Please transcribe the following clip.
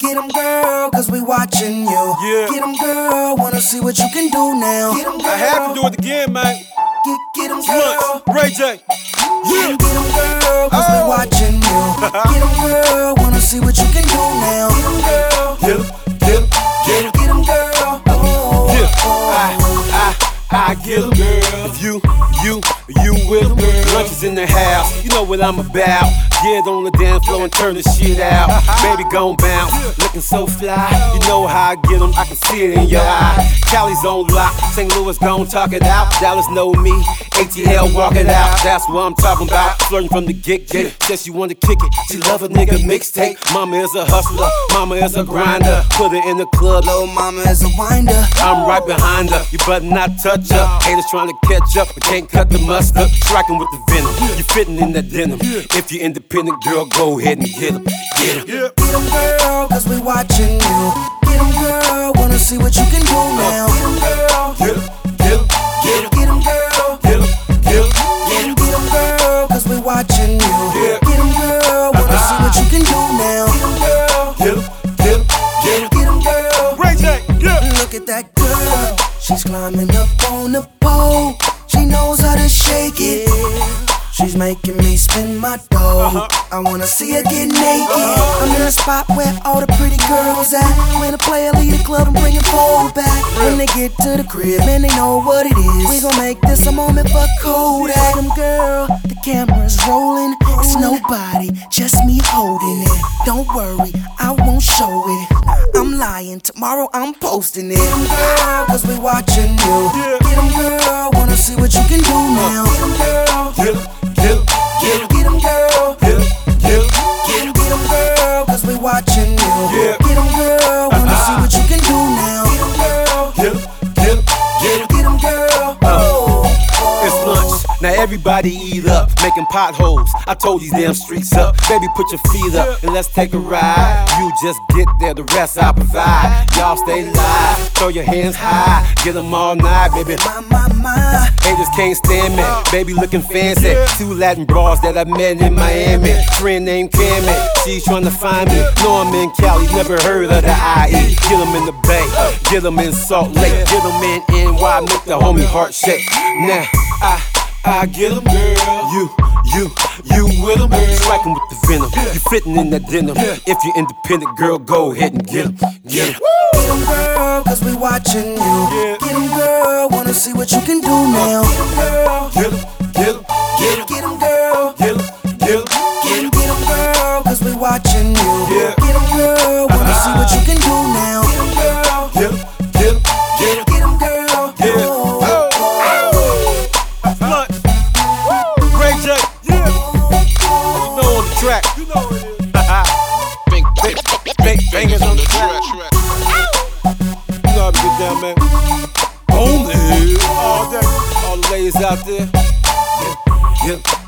Get 'em, girl, cause we watching you. Yeah. Get 'em, girl, wanna see what you can do now. Get 'em, girl. I have to do it again, man. Get 'em, girl. Ray J. Yeah. Get 'em, girl, cause we watching you. Get 'em, girl, wanna see what you can do now. Get 'em, girl. Get 'em, get 'em, get 'em. Get 'em, girl. I get 'em, girl. If you with 'em, girl. Lunch is in the house, you know what I'm about. Get on the dance floor and turn the shit out. Baby gon' bounce, looking so fly. You know how I get 'em, I can see it in your eye. Cali's on lock, St. Louis gon' talk it out. Dallas know me, ATL walk it out. That's what I'm talking about. Flirting from the get. Says she wanna kick it, she love a nigga mixtape. Mama is a hustler, mama is a grinder. Put her in the club, Little mama is a winder. I'm right behind her, you better not touch her. Haters trying to catch up, but can't cut the mustard. Striking with the venom, you fitting in that denim. If you're independent, girl, go ahead and get 'em. Get 'em. Get 'em, girl, cause we watching you. Get 'em, girl, wanna see what you can do now. Get 'em, girl. Get 'em, get 'em, get 'em, Get 'em, girl. get 'em, get 'em. Get 'em, girl, cause we watching you. Yeah. Get 'em, girl, wanna see what you can do now. Get 'em, girl. Get 'em, get 'em, get 'em. Get 'em, girl. Ray J, yeah. Look at that girl, she's climbing up on the pole. She knows how to shake it. She's making me spend my dough. I wanna see her get naked. I'm in a spot where all the pretty girls at. When a player leave the club and bring it forward back. When they get to the crib, man, they know what it is. We gon' make this a moment for Kodak. Them girl, the camera's rolling. It's nobody, just me holding it. Don't worry, I won't show it. I'm lying, tomorrow I'm posting it. Get 'em, girl, cause we watching you. Get 'em, girl, wanna see what you can do now. Get 'em, girl. Get 'em, get 'em, Get 'em, get 'em, girl. get 'em, get 'em. Get 'em, girl, cause we watching you. Yeah. Get 'em, girl, wanna see what you can do now. Get 'em, girl. Get 'em, get 'em, get 'em. Get 'em, girl. It's lunch, now everybody eat up, making potholes. I told these damn streets up. Baby, put your feet up and let's take a ride. You just get there, the rest I provide. Y'all stay live, throw your hands high, get 'em all night, baby. My. Haters can't stand me, baby looking fancy. 2 Latin bras that I met in Miami. Friend named Cammy, she's trying to find me. Know I'm in Cali, never heard of the IE. Get 'em in the Bay, get 'em in Salt Lake, get 'em in NY, make the homie heart shake. Now, I get 'em, girl. You with 'em, striking with the venom. You fitting in that denim. If you're independent, girl, go ahead and get 'em. Get 'em. Get 'em, girl, cause we watching you. Get 'em, girl, wanna see what you can do now. Get 'em, girl. Get 'em, get 'em, get 'em, Get 'em, girl. get 'em, get 'em. Get 'em, girl, cause we watching you. Yeah. Get 'em, girl, wanna see what you can do now. Get 'em, girl. Get 'em, get 'em, get 'em. Get 'em, girl. Yeah. Lunch. Ray J, yeah. You know on the track. You know it is. Bangers on the track. You know how to get down, man. Only all day. All the ladies out there. Yeah.